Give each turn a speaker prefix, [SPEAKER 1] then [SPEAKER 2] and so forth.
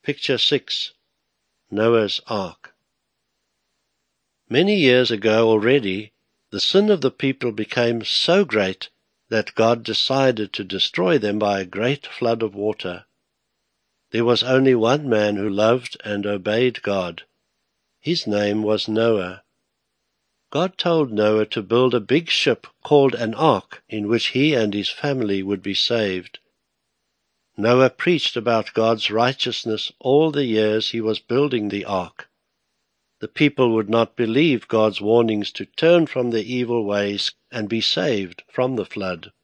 [SPEAKER 1] Picture 6. Noah's Ark. Many years ago already, the sin of the people became so great that God decided to destroy them by a great flood of water. There was only one man who loved and obeyed God. His name was Noah. God told Noah to build a big ship called an ark in which he and his family would be saved. Noah preached about God's righteousness all the years he was building the ark. The people would not believe God's warnings to turn from their evil ways and be saved from the flood.